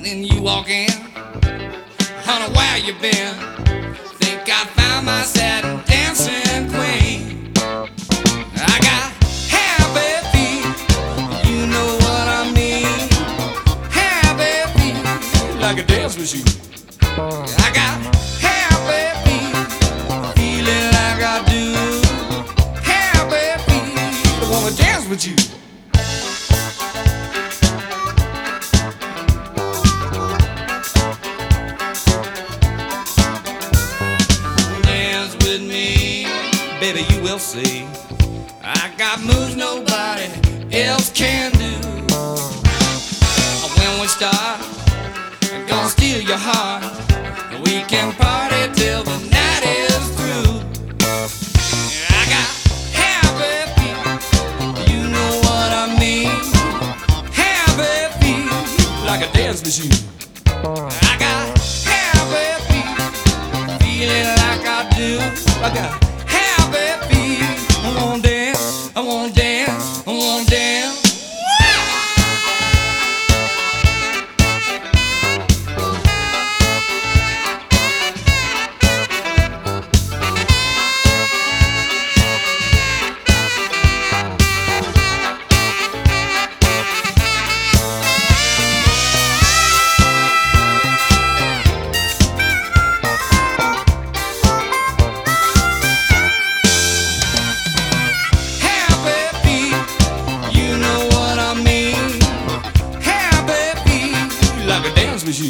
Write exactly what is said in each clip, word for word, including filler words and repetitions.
then you walk in. Honey, where you been? Think I found my satin dancing queen. I got happy feet, you know what I mean. Happy feet, like a dance machine. I got happy feet, feeling like I do. Happy feet, I wanna dance with you. Baby, you will see I got moves nobody else can do. When we start, I'm gonna steal your heart. We can party till the night is through. I got happy feet, you know what I mean. Happy feet, like a dance machine. I got happy feet, feeling like I do. I got I wanna dance, I wanna dance, I wanna dance. Machine.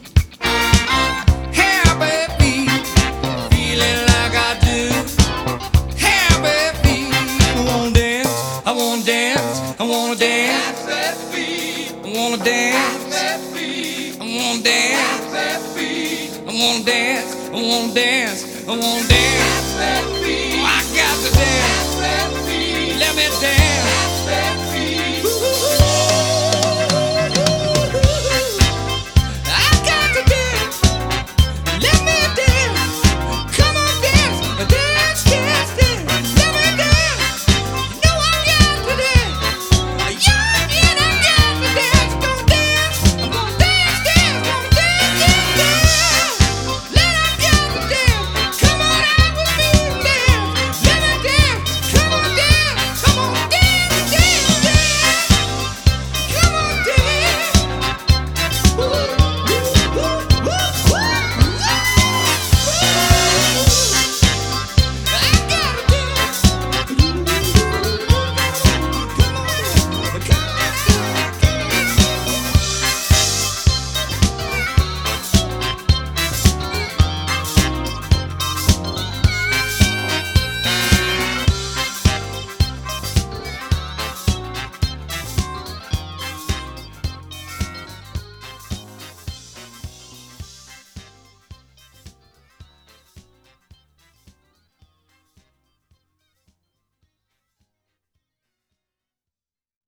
Happy feet, feeling like I do. Happy feet, I wanna dance, I wanna dance, I wanna dance. Happy feet, I wanna dance. Happy feet, I wanna dance. Happy feet, I wanna dance, I wanna dance, I wanna dance. Happy feet.